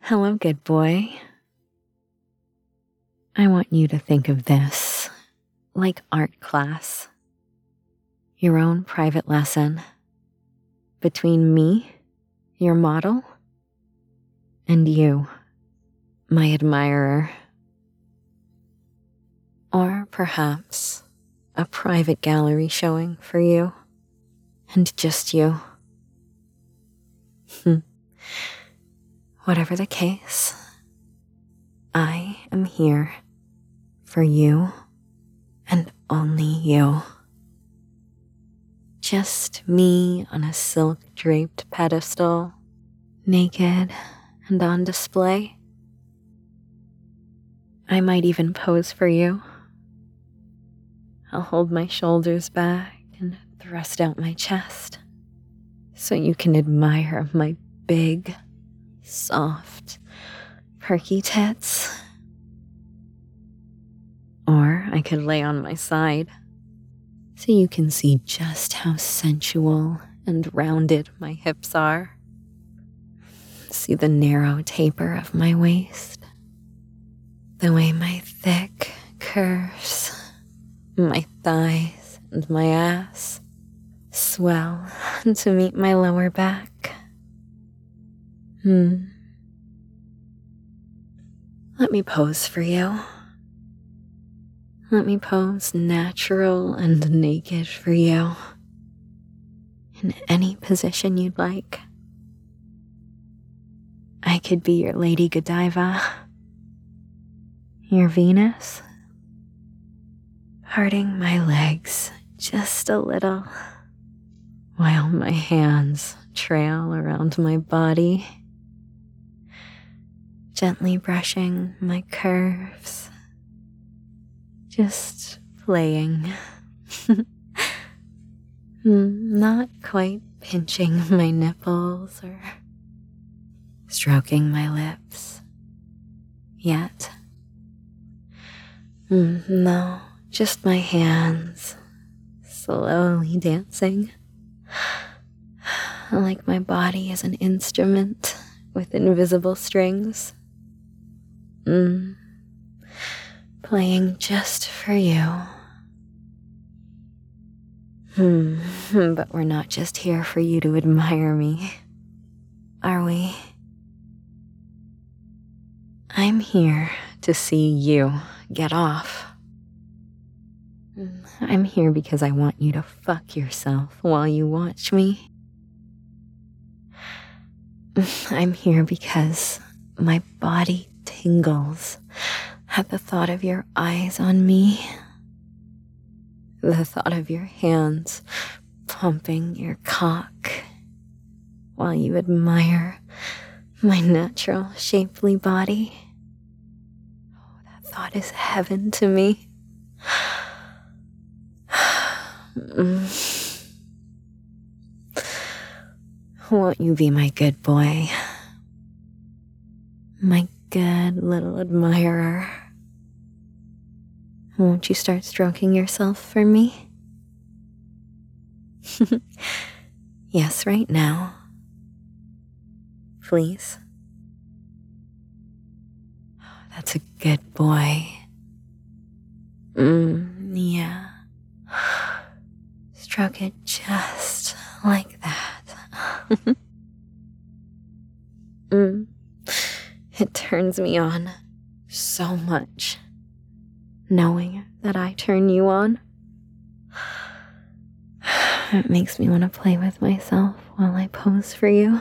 Hello, good boy. I want you to think of this like art class. Your own private lesson between me, your model, and you, my admirer. Or perhaps a private gallery showing for you, and just you. Whatever the case, I am here for you and only you. Just me on a silk-draped pedestal, naked and on display. I might even pose for you. I'll hold my shoulders back and thrust out my chest so you can admire my big, soft, perky tits. Or I could lay on my side so you can see just how sensual and rounded my hips are. See the narrow taper of my waist, the way my thick curves, my thighs and my ass swell to meet my lower back. Let me pose for you. Let me pose natural and naked for you. In any position you'd like. I could be your Lady Godiva, your Venus, parting my legs just a little while my hands trail around my body, gently brushing my curves, just playing, not quite pinching my nipples or stroking my lips yet. No, just my hands slowly dancing, like my body is an instrument with invisible strings. Playing just for you. But we're not just here for you to admire me, are we? I'm here to see you get off. I'm here because I want you to fuck yourself while you watch me. I'm here because my body tingles at the thought of your eyes on me, the thought of your hands pumping your cock while you admire my natural, shapely body. Oh, that thought is heaven to me. Won't you be my good boy? My good little admirer. Won't you start stroking yourself for me? Yes, right now. Please. That's a good boy. Yeah. Stroke it just like that. It turns me on so much, knowing that I turn you on. It makes me want to play with myself while I pose for you.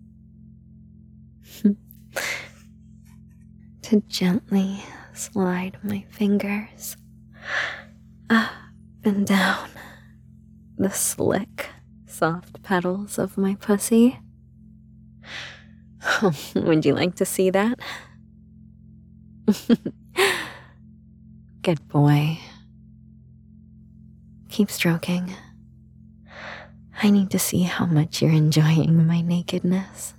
To gently slide my fingers up and down the slick, soft petals of my pussy. Would you like to see that? Good boy. Keep stroking. I need to see how much you're enjoying my nakedness.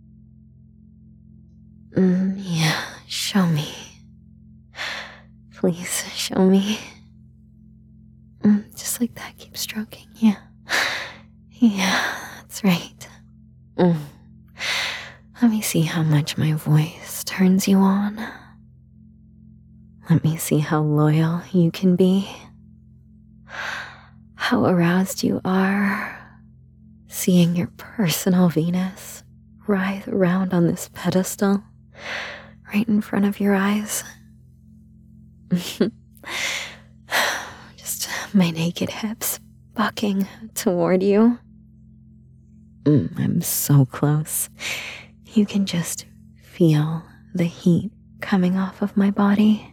Yeah, show me. Please, show me. Just like that, keep stroking, yeah. Yeah, that's right. Let me see see how much my voice turns you on. Let me see how loyal you can be. How aroused you are seeing your personal Venus writhe around on this pedestal right in front of your eyes. Just my naked hips bucking toward you. I'm so close. You can just feel the heat coming off of my body.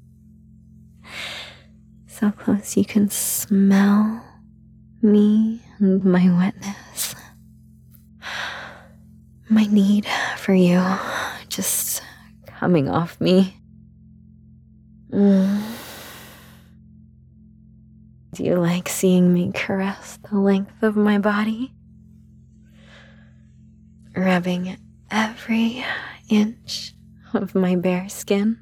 So close you can smell me and my wetness. My need for you just coming off me. Do you like seeing me caress the length of my body? Rubbing every inch of my bare skin?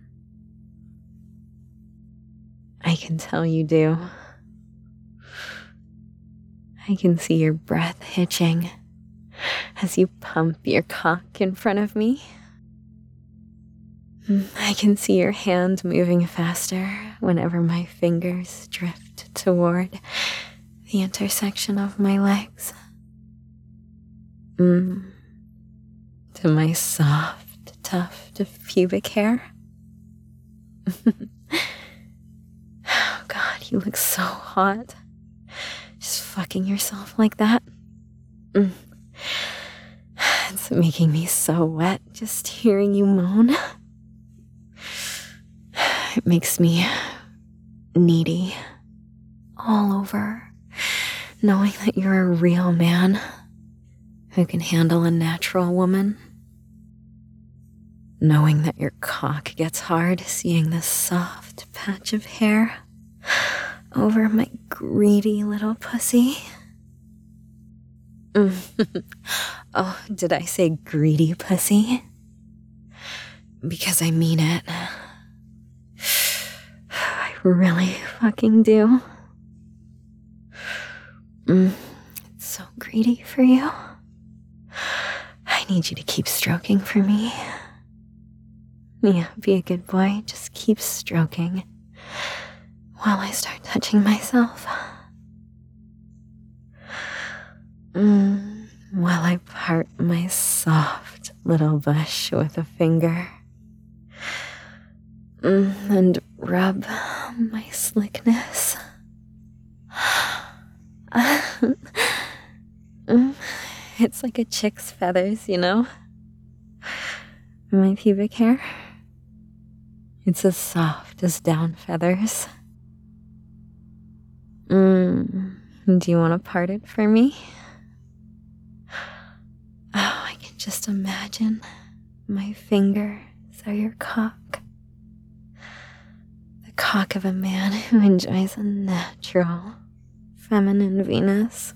I can tell you do. I can see your breath hitching as you pump your cock in front of me. I can see your hand moving faster whenever my fingers drift toward the intersection of my legs. To my soft tuft of pubic hair. Oh God, you look so hot. Just fucking yourself like that. It's making me so wet just hearing you moan. It makes me needy all over, knowing that you're a real man who can handle a natural woman. Knowing that your cock gets hard seeing this soft patch of hair over my greedy little pussy. Oh, did I say greedy pussy? Because I mean it. I really fucking do. It's so greedy for you. I need you to keep stroking for me. Yeah, be a good boy. Just keep stroking while I start touching myself. While I part my soft little bush with a finger. And rub my slickness. It's like a chick's feathers, you know? My pubic hair. It's as soft as down feathers. Do you want to part it for me? Oh, I can just imagine my fingers are your cock. The cock of a man who enjoys a natural, feminine Venus.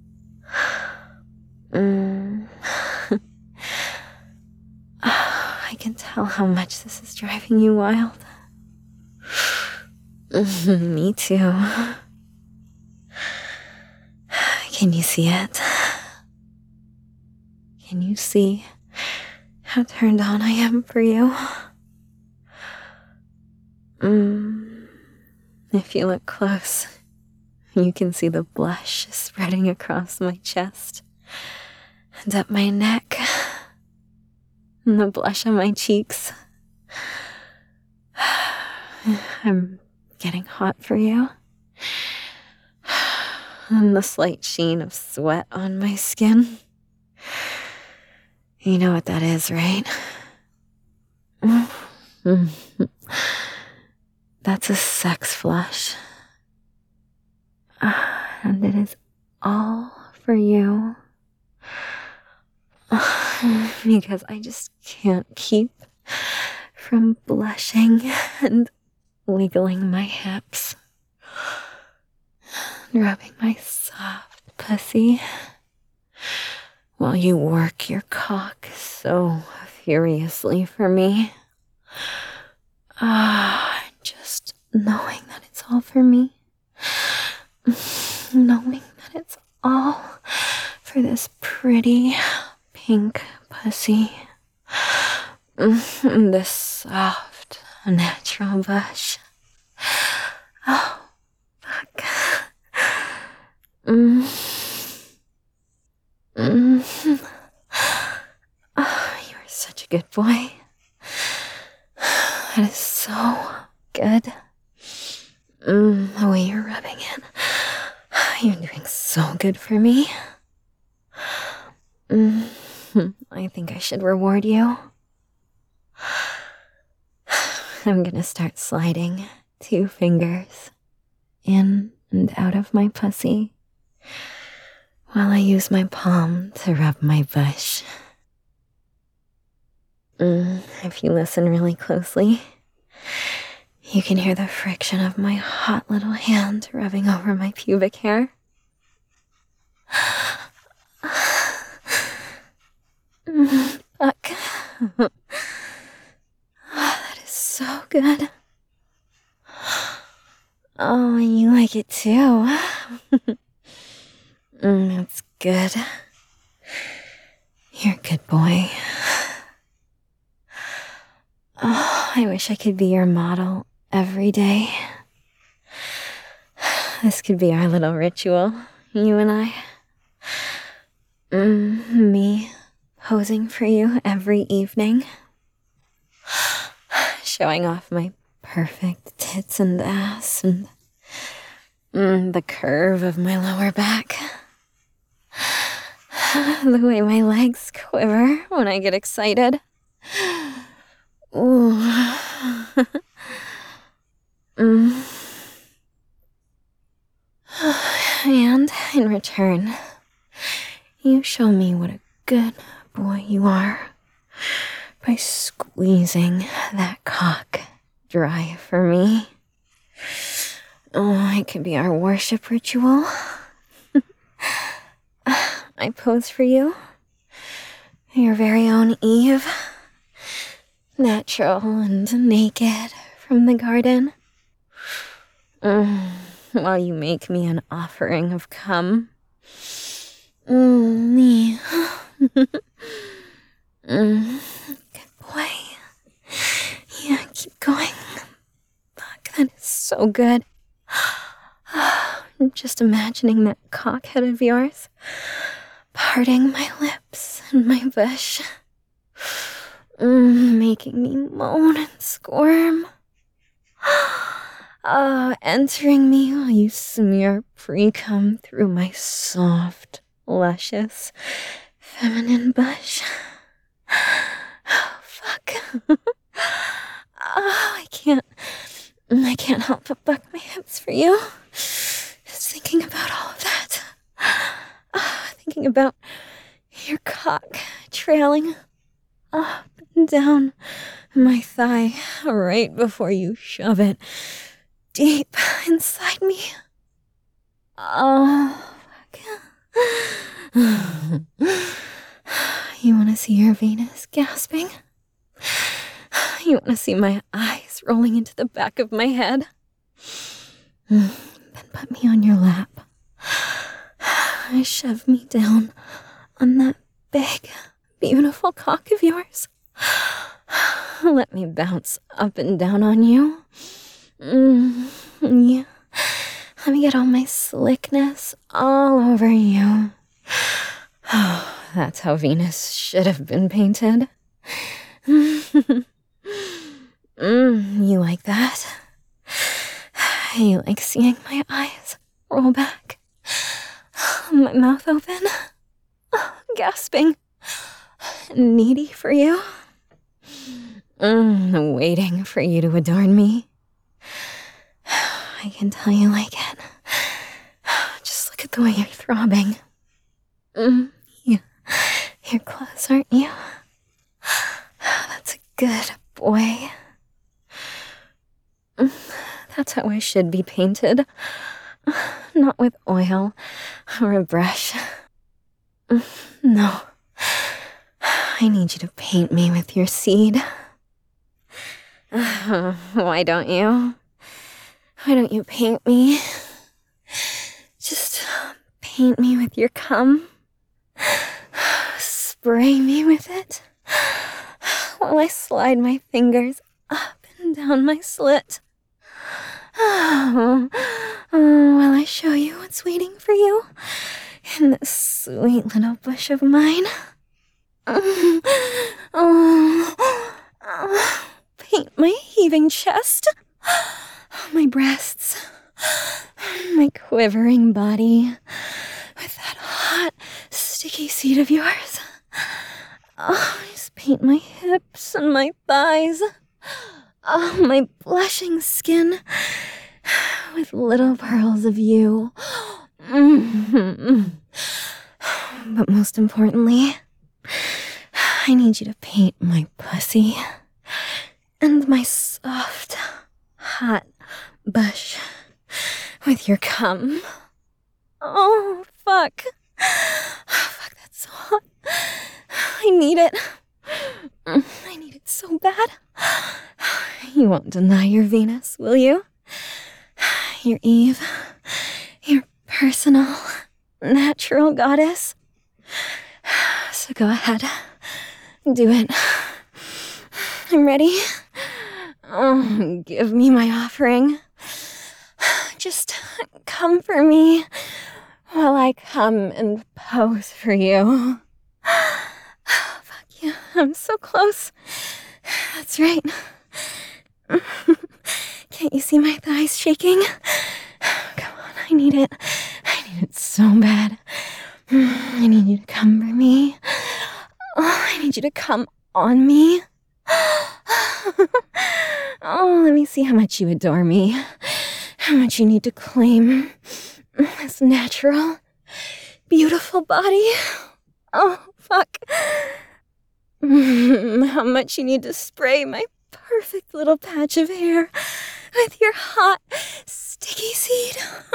I can tell how much this is driving you wild. Me too. Can you see it? Can you see how turned on I am for you? If you look close, you can see the blush spreading across my chest and up my neck, and the blush on my cheeks. I'm getting hot for you. And the slight sheen of sweat on my skin. You know what that is, right? That's a sex flush. And it is all for you. Because I just can't keep from blushing and wiggling my hips, rubbing my soft pussy while you work your cock so furiously for me. Just knowing that it's all for me. Knowing that it's all for this pretty pink pussy This soft, natural bush. Oh, fuck. Oh, you are such a good boy. That is so good. The way you're rubbing it. You're doing so good for me. I think I should reward you. I'm gonna start sliding 2 fingers in and out of my pussy while I use my palm to rub my bush. If you listen really closely, you can hear the friction of my hot little hand rubbing over my pubic hair. Fuck. That is so good. Oh, you like it too. That's good. You're a good boy. Oh, I wish I could be your model every day. This could be our little ritual, you and I. Me posing for you every evening. Showing off my perfect tits and ass and the curve of my lower back. The way my legs quiver when I get excited. Ooh. And in return, you show me what a good boy you are by squeezing that cock dry for me. Oh, it could be our worship ritual. I pose for you. Your very own Eve. Natural and naked from the garden. While you make me an offering of cum. Me. Good boy. Yeah, keep going. Fuck, that is so good. Just imagining that cockhead of yours parting my lips and my bush. Making me moan and squirm. Entering me while you smear pre-cum through my soft, luscious, feminine bush. Oh, fuck. I can't help but buck my hips for you. Just thinking about all of that. Thinking about your cock trailing up and down my thigh right before you shove it deep inside me. Oh, fuck. You want to see your Venus gasping? You want to see my eyes rolling into the back of my head? Then put me on your lap. Shove me down on that big, beautiful cock of yours. Let me bounce up and down on you. Yeah. Let me get all my slickness all over you. Oh, that's how Venus should have been painted. You like that? You like seeing my eyes roll back? My mouth open? Gasping? Needy for you? Waiting for you to adorn me? I can tell you like it. Just look at the way you're throbbing. Yeah. You're close, aren't you? That's a good boy. That's how I should be painted. Not with oil or a brush. No. I need you to paint me with your seed. Why don't you? Why don't you paint me? Just paint me with your cum. Spray me with it. while I slide my fingers up and down my slit. While I show you what's waiting for you in this sweet little bush of mine. Paint my heaving chest, my breasts, my quivering body with that hot, sticky seed of yours. Just paint my hips and my thighs. My blushing skin with little pearls of you. But most importantly, I need you to paint my pussy and my soft, hot bush with your cum. Oh, fuck. Fuck, that's so hot. I need it. I need it so bad. You won't deny your Venus, will you? Your Eve. Your personal, natural goddess. So go ahead. Do it. I'm ready. Oh, give me my offering. Just come for me while I come and pose for you. Fuck you. I'm so close. That's right. Can't you see my thighs shaking? Come on, I need it. I need it so bad. I need you to come for me. I need you to come on me. Let me see how much you adore me. How much you need to claim this natural, beautiful body. Oh, fuck. How much you need to spray my perfect little patch of hair with your hot, sticky seed.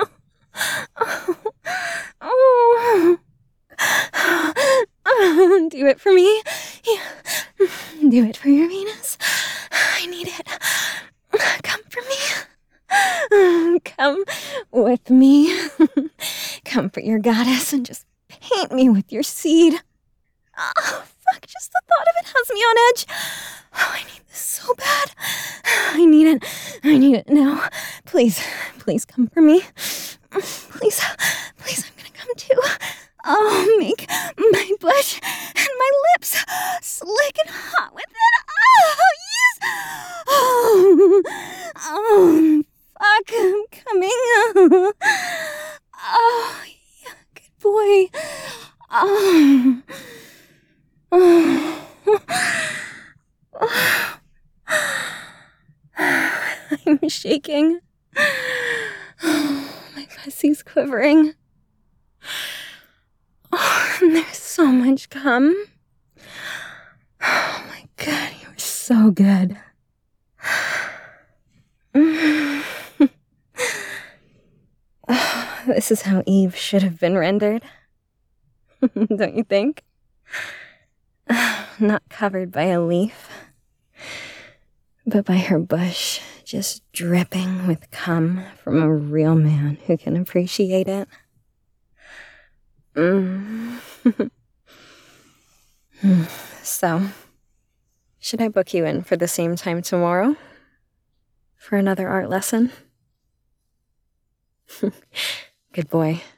Do it for me. Yeah. Do it for your Venus. I need it. Come for me. Come with me. Come for your goddess and just paint me with your seed. Oh, fuck, just the thought of it has me on edge. Oh, I need this so bad. I need it. I need it now. Please, please come for me. Please, please, I'm gonna come too. Oh, make my bush and my lips slick and hot with it. Oh, yes. Oh, fuck, I'm coming. Oh, yeah, good boy. Oh. I'm shaking. My pussy's quivering. Oh, and there's so much cum. Oh my god, you were so good. Oh, this is how Eve should have been rendered. Don't you think? Not covered by a leaf, but by her bush just dripping with cum from a real man who can appreciate it. So, should I book you in for the same time tomorrow? For another art lesson? Good boy.